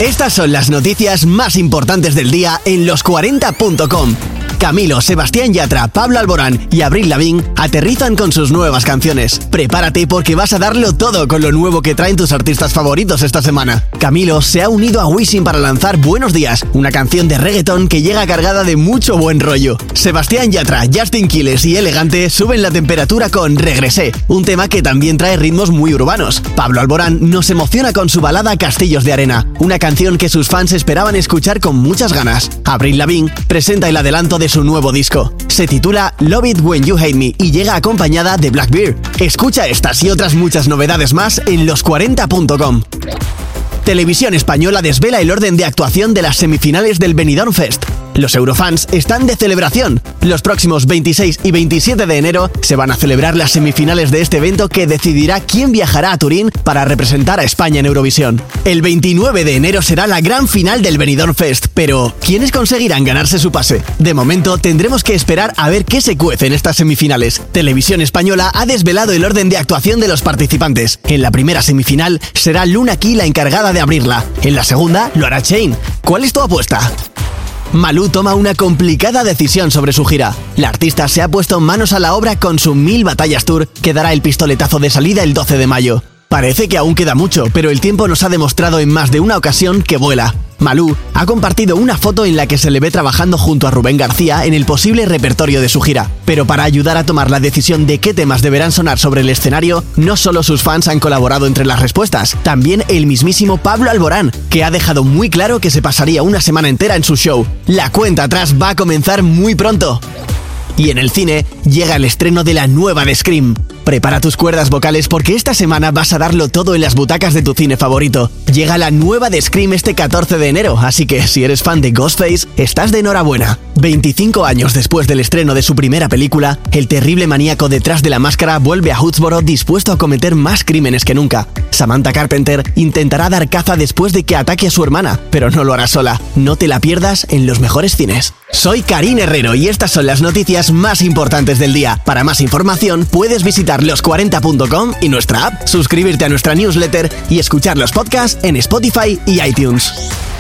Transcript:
Estas son las noticias más importantes del día en los40.com. Camilo, Sebastián Yatra, Pablo Alborán y Avril Lavigne aterrizan con sus nuevas canciones. Prepárate porque vas a darlo todo con lo nuevo que traen tus artistas favoritos esta semana. Camilo se ha unido a Wisin para lanzar Buenos Días, una canción de reggaetón que llega cargada de mucho buen rollo. Sebastián Yatra, Justin Quiles y Elegante suben la temperatura con Regresé, un tema que también trae ritmos muy urbanos. Pablo Alborán nos emociona con su balada Castillos de Arena, una canción que sus fans esperaban escuchar con muchas ganas. Avril Lavigne presenta el adelanto de su nuevo disco. Se titula Love It When You Hate Me y llega acompañada de Blackbeard. Escucha estas y otras muchas novedades más en los40.com. Televisión Española desvela el orden de actuación de las semifinales del Benidorm Fest. Los eurofans están de celebración. Los próximos 26 y 27 de enero se van a celebrar las semifinales de este evento que decidirá quién viajará a Turín para representar a España en Eurovisión. El 29 de enero será la gran final del Benidorm Fest, pero ¿quiénes conseguirán ganarse su pase? De momento tendremos que esperar a ver qué se cuece en estas semifinales. Televisión Española ha desvelado el orden de actuación de los participantes. En la primera semifinal será Luna Key la encargada de abrirla. En la segunda lo hará Chain. ¿Cuál es tu apuesta? Malú toma una complicada decisión sobre su gira. La artista se ha puesto manos a la obra con su 1000 Batallas Tour, que dará el pistoletazo de salida el 12 de mayo. Parece que aún queda mucho, pero el tiempo nos ha demostrado en más de una ocasión que vuela. Malú ha compartido una foto en la que se le ve trabajando junto a Rubén García en el posible repertorio de su gira. Pero para ayudar a tomar la decisión de qué temas deberán sonar sobre el escenario, no solo sus fans han colaborado entre las respuestas, también el mismísimo Pablo Alborán, que ha dejado muy claro que se pasaría una semana entera en su show. La cuenta atrás va a comenzar muy pronto. Y en el cine llega el estreno de la nueva de Scream. Prepara tus cuerdas vocales porque esta semana vas a darlo todo en las butacas de tu cine favorito. Llega la nueva de Scream este 14 de enero, así que si eres fan de Ghostface, estás de enhorabuena. 25 años después del estreno de su primera película, el terrible maníaco detrás de la máscara vuelve a Hoodsboro dispuesto a cometer más crímenes que nunca. Samantha Carpenter intentará dar caza después de que ataque a su hermana, pero no lo hará sola. No te la pierdas en los mejores cines. Soy Karin Herrero y estas son las noticias más importantes del día. Para más información puedes visitar los40.com y nuestra app, suscribirte a nuestra newsletter y escuchar los podcasts en Spotify y iTunes.